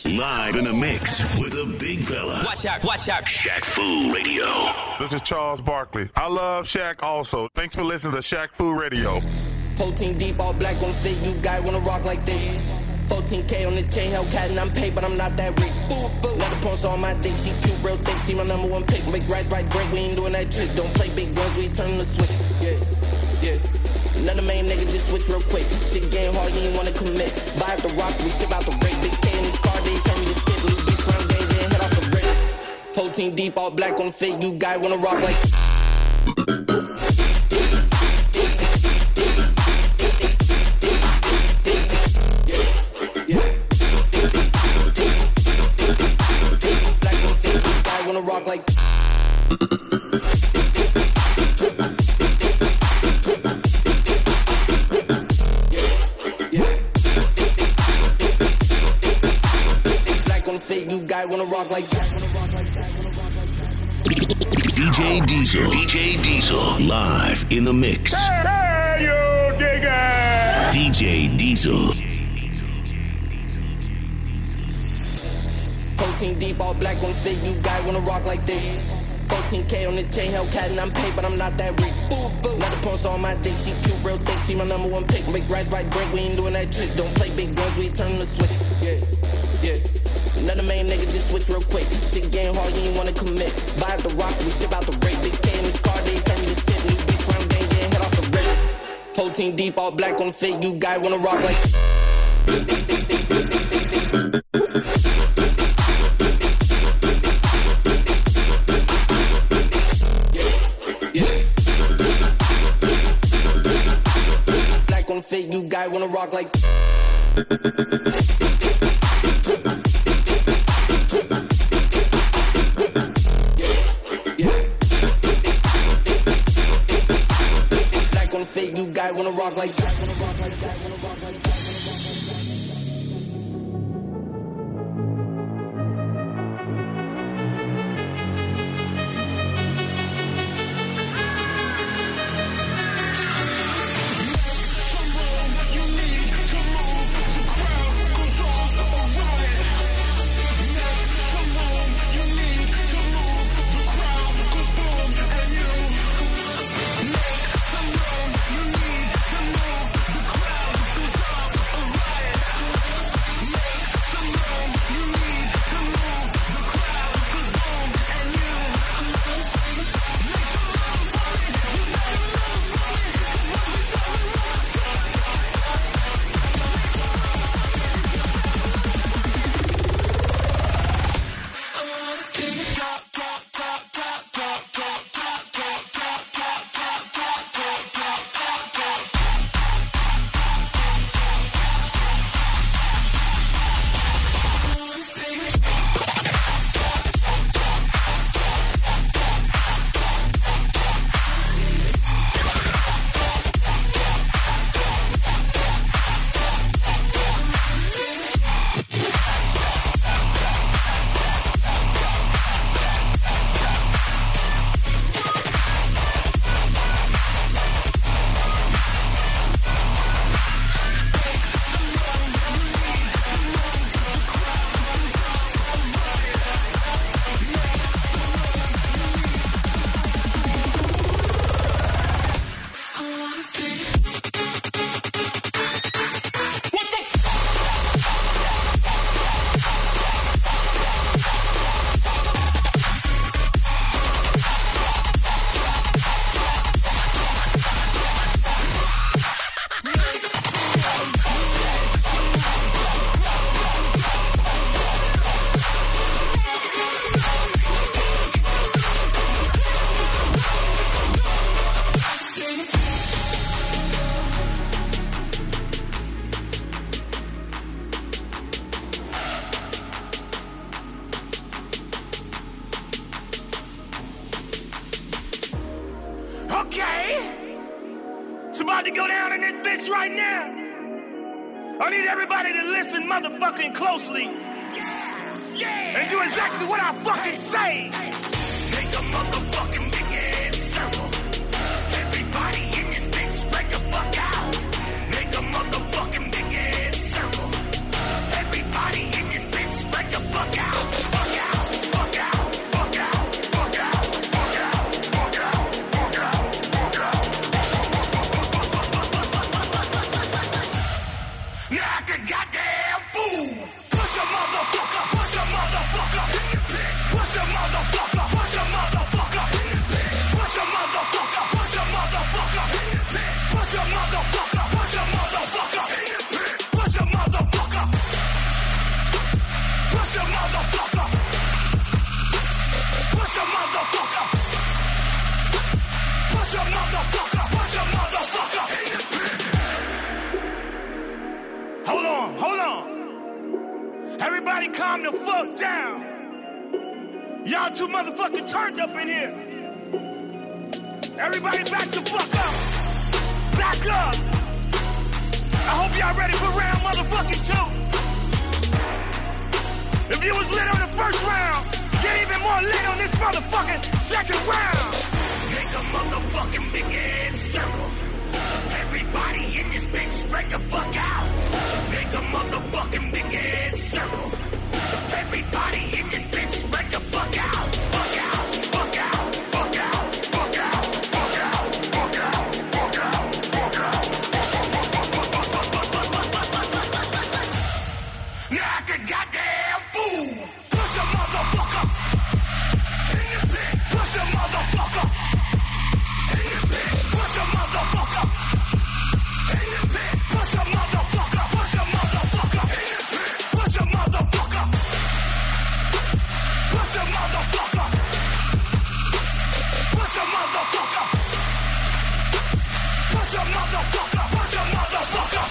Live in the mix with a big fella. Watch out. Shaq Fu Radio. This is Charles Barkley. I love Shaq also. Thanks for listening to Shaq Fu Radio. 14 deep, all black on fit, you guy wanna rock like this. 14K on the chain, Hellcat, and I'm paid, but I'm not that rich. Another points on my dick, she cute, real thick, she my number one pick. Make rights, right, break, we ain't doing that trick. Don't play big guns, we turn the switch. Yeah. Another main nigga just switch real quick. Shit getting hard, you ain't wanna commit. Buy up the rock, we ship out the break. Big K in the car, they turn me to tip. New bitch round game, then head off the break. 14 deep, all black on fit, you guy wanna rock like. Wanna rock like black on fit, you guy wanna rock like DJ Diesel live in the mix. Hey, you digger! DJ Diesel. 14 deep, all black on fit, you guy wanna rock like this. 14K on the chain, Hellcat, and I'm paid, but I'm not that rich. Another points on my dick, she cute, real thick, she my number one pick. Make rights, right, break, we ain't doing that trick. Don't play big guns, we turn the switch. Yeah. Another main nigga just switch real quick. Shit getting hard, you ain't wanna commit. Buy up the rock, we ship out the break. Big K in the car, they turn me to tip. New bitch round game, then head off the break. 14 deep, all black on fit, you guy wanna rock like. Fit, you guy wanna rock like. Black on fit, you guy wanna rock like. about to go down in this bitch right now. I need everybody to listen motherfucking closely. Yeah. And do exactly what I fucking say. Make a motherfucking big ass circle. Everybody in this bitch spread the fuck out. Make a motherfucking big ass circle. Everybody in this bitch spread calm the fuck down. Y'all too motherfucking turned up in here. Everybody back the fuck up. Back up. I hope y'all ready for round motherfucking 2. If you was lit on the first round, get even more lit on this motherfucking second round. Make a motherfucking big ass circle. Everybody in this bitch spread the fuck out. Make a motherfucking big ass circle. Everybody in this bitch spread the fuck out. Fuck out, fuck out, fuck out, fuck out, fuck out, fuck out, fuck out, fuck out. Now I can goddamn fool. Push a motherfucker. In the pit. Push a motherfucker. In the pit. Push a motherfucker. In the pit. Push a motherfucker. Push a motherfucker. In the pit. Push a motherfucker. Push a motherfucker. Push a motherfucker. Push a motherfucker. Push a motherfucker.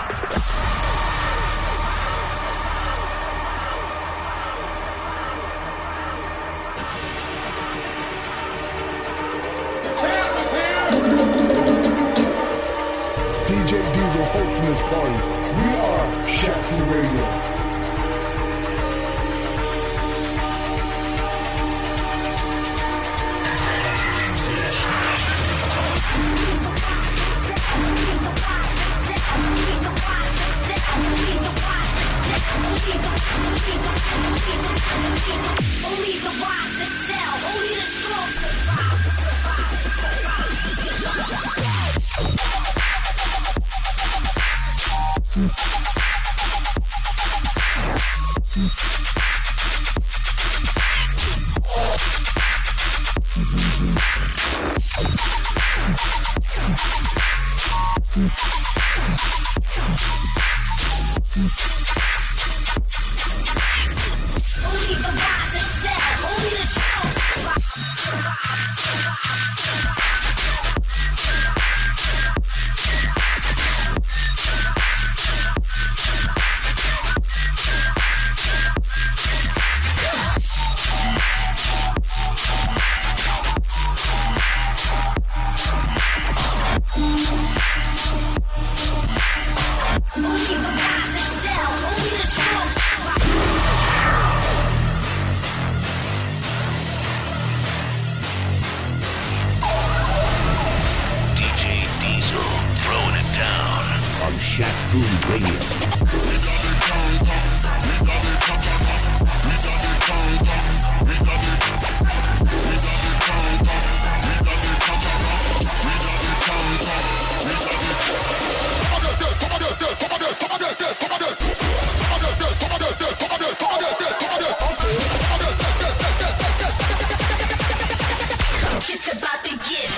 DJ Diesel hosting this party. We are Shaq Fu Radio. Only the wise excel. Only the strong Shaq Fu Radio. It's about to get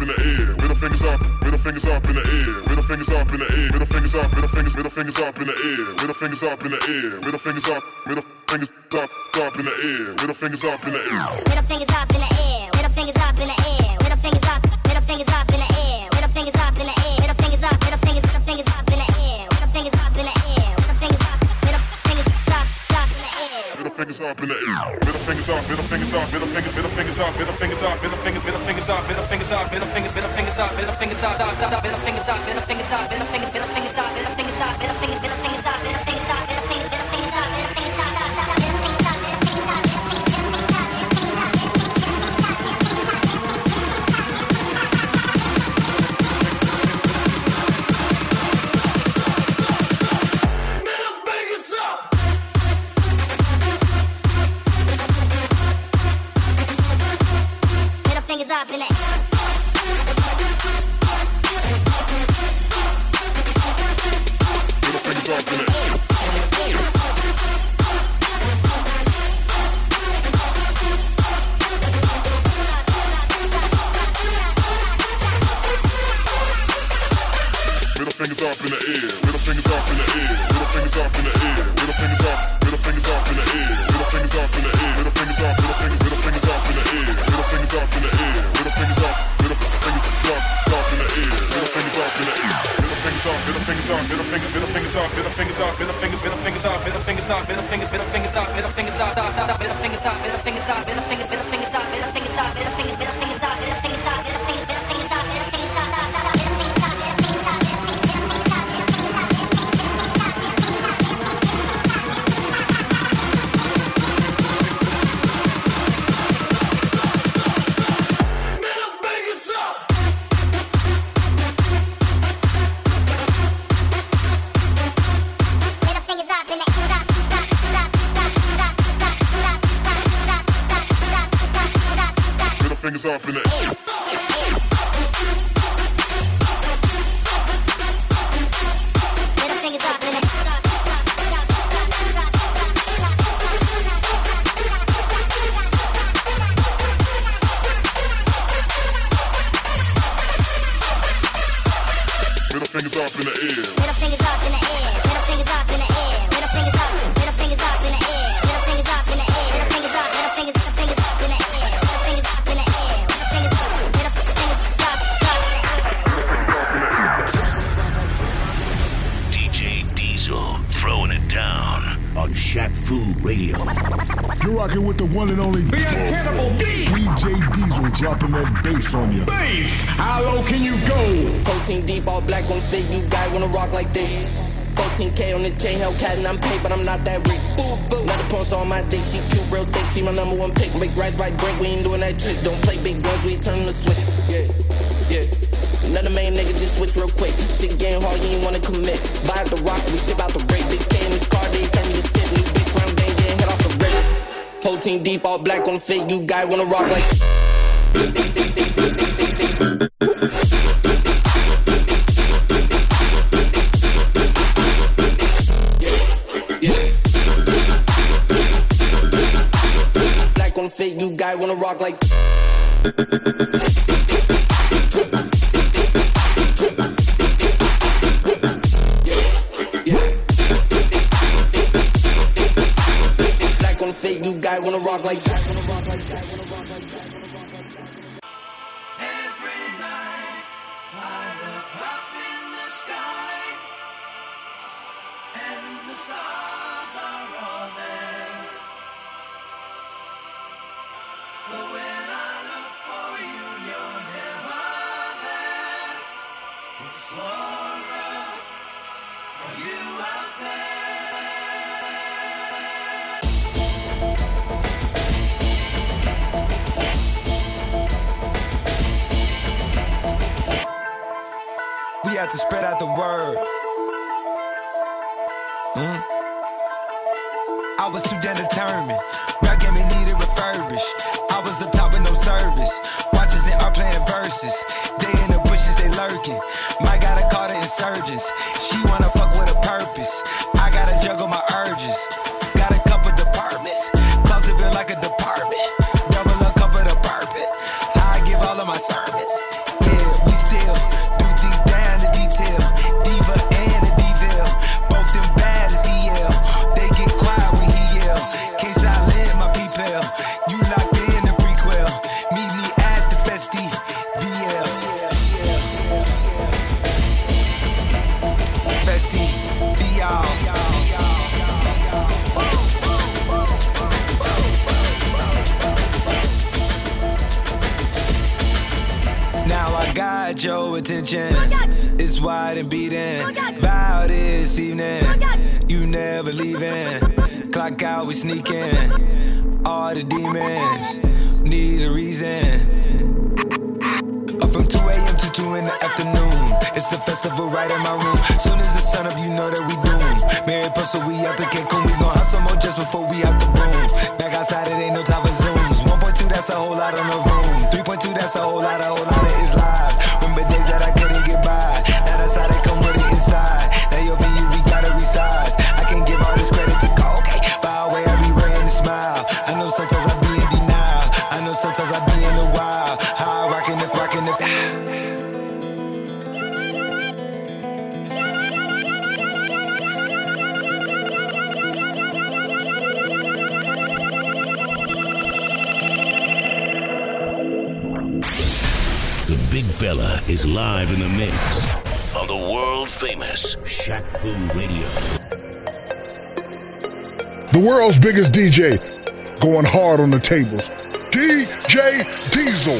in the air. Middle fingers up in the air. Middle fingers up in the air. Middle fingers up, middle fingers up in the air. Middle fingers up in the air. Middle fingers up in the air. Middle fingers up in the air. Middle fingers up in the air. Middle fingers up in the air. Middle fingers up. Middle fingers up in the air. Middle fingers up in the air. Middle fingers up. Middle fingers up in the air. Middle fingers up in the air. Middle fingers up. Middle fingers up in the air. Middle fingers up in the air. Middle fingers up. Middle fingers up. Middle fingers. Middle fingers up. Middle fingers up. Middle fingers. Middle fingers up. Middle fingers up. Middle fingers. Middle fingers up. Middle fingers up. Middle fingers up. Middle fingers up. Middle fingers. Middle fingers up. Middle fingers up. Middle fingers. Middle fingers up. Middle fingers up. Middle fingers. Middle fingers up. Middle fingers up. Fingers up in it. Middle fingers up in it. Middle fingers up in the air. Middle fingers up in the air. Middle fingers up in the air. Middle fingers up. Middle fingers up in the air. Middle fingers up in the air. Middle fingers up. Middle fingers. Middle fingers up in the air. Middle fingers up in the air. Middle fingers up. Middle fingers up in the air. Middle fingers up in the air. Middle fingers up. Middle fingers up. Middle fingers. Middle fingers up. Middle fingers up. Middle fingers. Middle fingers up. Middle fingers up. Middle fingers. Middle fingers up. Middle fingers up. Middle fingers up. Middle fingers up. Middle fingers. Middle fingers up. Middle fingers up. Middle fingers. Middle fingers up. Middle fingers up. Middle fingers. Middle fingers up. Middle fingers up. Fingers up in the air. Middle fingers up in it. Middle fingers up in the air. Middle fingers up in the air. Middle fingers up in the air. Middle fingers up. Middle fingers up in the air. Middle fingers up in the air. Middle fingers up. Middle fingers. Middle fingers up in the air. Middle fingers up in the air. Middle fingers up. Middle fingers up. DJ Diesel throwing it down on Shaq Fu Radio. You're rocking with the one and only The Incredible D. DJ Diesel dropping that bass on you. Bass. How low can you go? 14 deep, all black on fit. You guy wanna rock like this? 14K on the chain, Hellcat, and I'm paid, but I'm not that rich. Boo, boo. Another punch on my dick, she cute, real thick. She my number one pick. Make rice by drink, we ain't doing that trick. Don't play big guns, we ain't turning the switch. Yeah, yeah. Another main nigga just switch real quick. Shit getting hard, he ain't wanna commit. Buy the rock, we ship out the break. Big K in the car, they turn me to tip. New bitch round game, getting hit off the break. 14 deep, all black on the fit. You guy wanna rock like. Black on the fit, you guy wanna rock like. Black on the fit, you guy wanna rock like that. Every night I look up in the sky and the stars are all there. But when I look for you, you're never there. Explorer, are you out there? We had to spread out the word. I was too damn determined. Rap game it needed refurbished. I was up top with no service. Watches in art playing verses. They in the bushes, they lurking. Mike gotta call the insurgents. She wanna fuck with a purpose. I gotta juggle my urges. Got a couple departments. Closet built like a department. Double a cup of the purpose. I give all of my sermons. Yeah, no attention. It's wide and beating. Vow this evening, you never leaving. Clock out, we sneaking. All the demons need a reason. Up from 2 a.m. to 2 in the afternoon. It's a festival right in my room. Soon as the sun up, you know that we doomed. Mary Puzzle, we out to Cancun. We gon' have some more just before we out the boom. Back outside, it ain't no time for Zooms. 1.2, that's a whole lot on the room. 3.2, that's a whole lot of it's live. Remember days that I couldn't get by. Now that's how they come with it inside. Now your venue, we gotta resize. I can't give all this credit to go, okay. By the way, I be ready to smile. I know sometimes I be in denial. I know sometimes I be in the wild. How I rockin' if. The big fella is live in the mix on the world famous Shaq Fu Radio. The world's biggest DJ, going hard on the tables. DJ Diesel.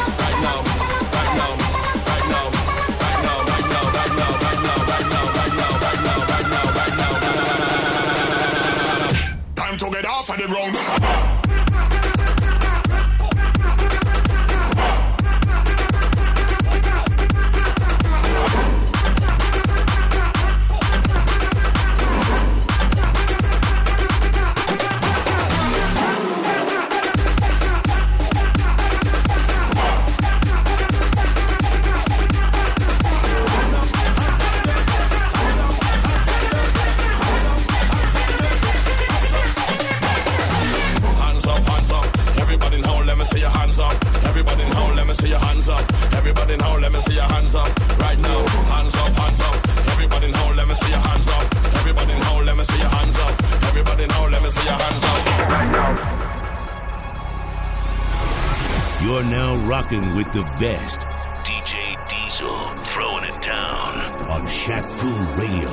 Right now. round. You're now rocking with the best. DJ Diesel throwing it down on Shaq Fu Radio.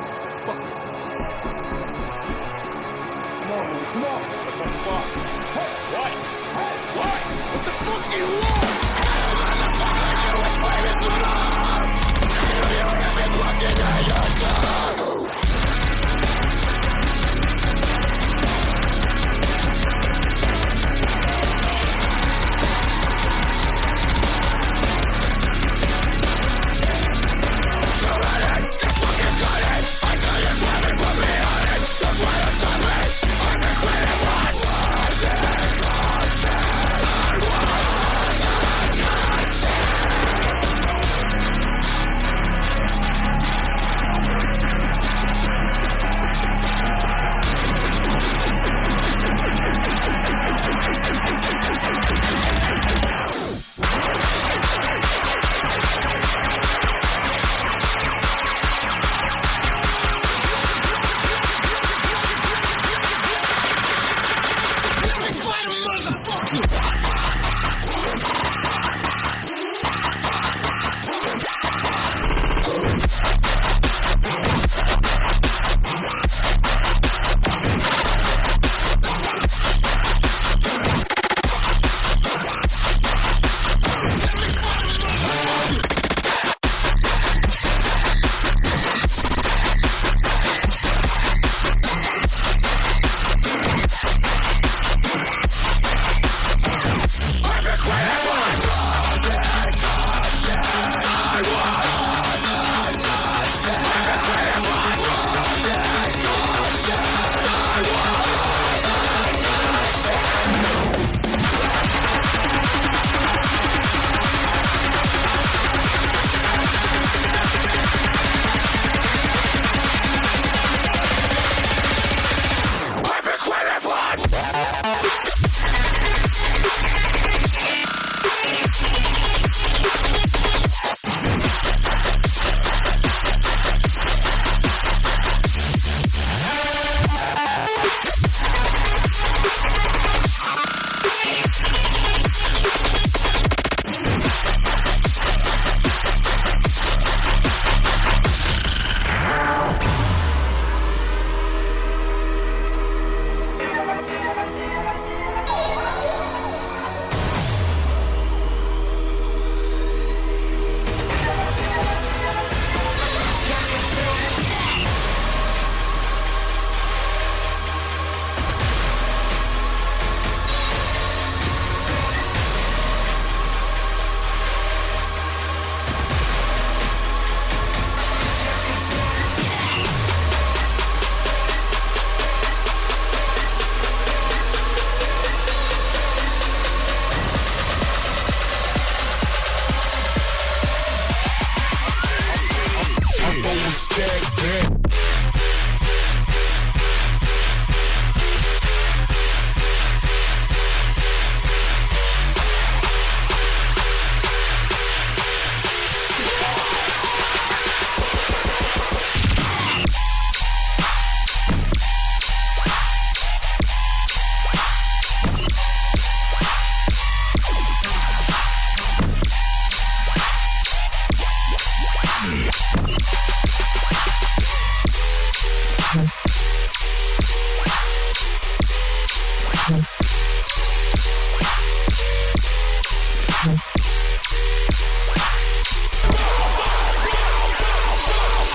What the fuck you want? Motherfucker, you was claiming too long. You have been walking on your tongue. So I ain't the fucking got it. I tell you something, put me on it. That's why you stop me. I'm the creative one.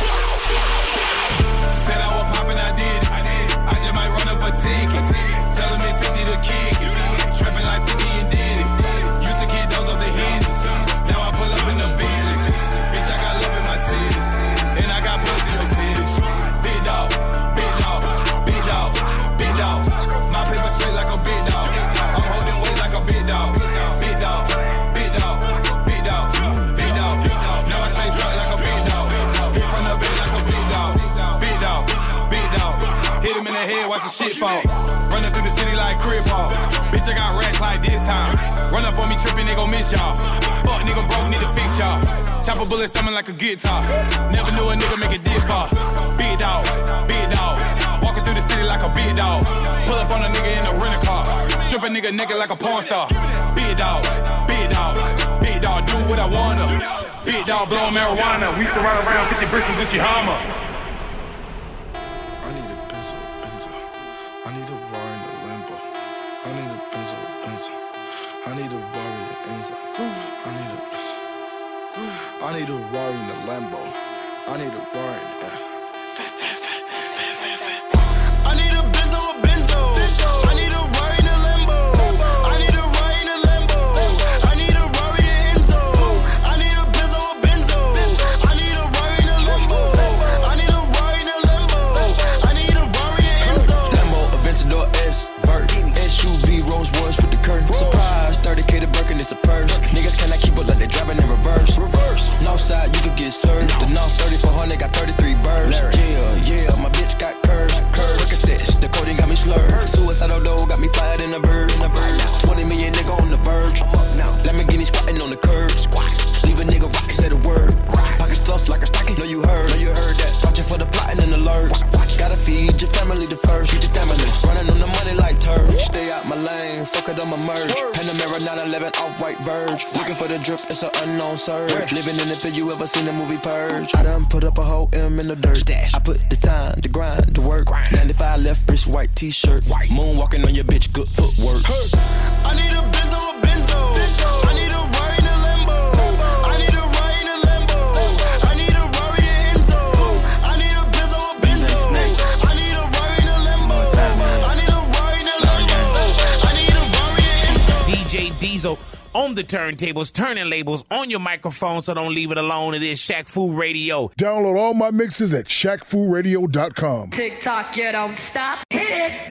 Said I was poppin', I did. I just might run up a ticket. Tell need a kick it. Trapping like 50 and did it. Used to kick those off the hinges. Now I pull up in the Bentley. Bitch, I got love in my city. And I got pussy in the city. Big dog, big dog, big dog, big dog. My paper straight like a big dog. I'm holding weight like a big dog. Big dog, big dog, big dog, big dog. Now I stay drunk like a big dog. Hit from the bed like a big dog. Big dog, big dog. Hit him in the head, watch the shit fall. Running through the city like crib ball. Bitch, I got racks like this time. Run up on me tripping, they gon' miss y'all. Fuck nigga broke, need to fix y'all. Chop a bullet thumbing like a guitar. Never knew a nigga make it this far. Big dog, big dog. Walking through the city like a big dog. Pull up on a nigga in a rental car. Strip a nigga naked like a porn star. Big dog, big dog, big dog. Do what I wanna. Big dog, blow marijuana. We used to ride around 50 bricks with Gucci Hammer. I need a Benzo. I need a Rari in the Lambo. I need a Benzo. I need a Rari in the Enzo. I need a Rari in the Lambo. I need a Rari in the I need a Benzo, a Benzo. I need a Rari in the Lambo. I need a Rari in the Lambo. I need a Rari in Enzo. I need a Benzo, a Benzo. I need a Rari in the Lambo. I need a Rari in the Lambo. I need a Rari in Enzo. Lambo, Aventador S, Vert, SUV, Rolls Royce with the curtain. Surprise, 30K to Birkin, it's a purse. Niggas cannot keep up like they driving in reverse. Northside, you could get served. The North 3400 got 33 birds. Yeah, my bitch got curves. Percocets, the coding got me slurred. Suicidal dough got me fired in a bird. 20 million nigga on the verge. Lamborghini squatting on the curb. Leave a nigga rock, say the word. Pocket stuff like a stocking. Know you heard that. Watching for the plotting and alerts. Gotta feed your family the first. Feed your family. Running on the money like turf. Stay out my lane, fuck it on my merge. Panamera 911 off-white verge. Looking for the drip, it's an unknown surge. Living in it for you ever seen the movie Purge. I done put up a whole M in the dirt. I put the time, the grind, the work. 95 left wrist, white t-shirt. Moonwalking on your bitch, good footwork. I need a Benzo, a Benzo. I need a Rari in the Lambo. I need a Rari in the Lambo. I need a Rari in Enzo. I need a Benzo, a Benzo. I need a Rari in the Lambo. I need a Rari in the Lambo. I need a Rari in Enzo. DJ Diesel on the turntables, turning labels on your microphone, so don't leave it alone. It is Shaq Fu Radio. Download all my mixes at ShaqFuRadio.com. TikTok, you don't stop. Hit it.